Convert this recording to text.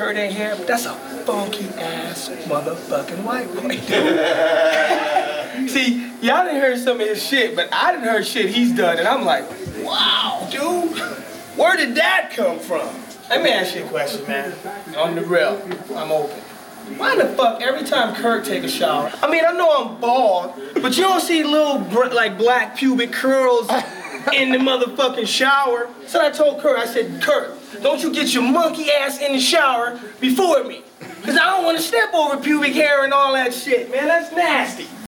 Kurt ain't here, but that's a funky ass motherfucking white boy, dude. See, y'all done heard some of his shit, but I done heard shit he's done, and I'm like, wow, dude, where did that come from? Let me ask you a question, man. On the real, I'm open. Why the fuck every time Kurt take a shower? I mean, I know I'm bald, but you don't see little like black pubic curls in the motherfucking shower. So I told Kurt, I said, Kurt, don't you get your monkey ass in the shower before me. Cause I don't want to step over pubic hair and all that shit, man. That's nasty.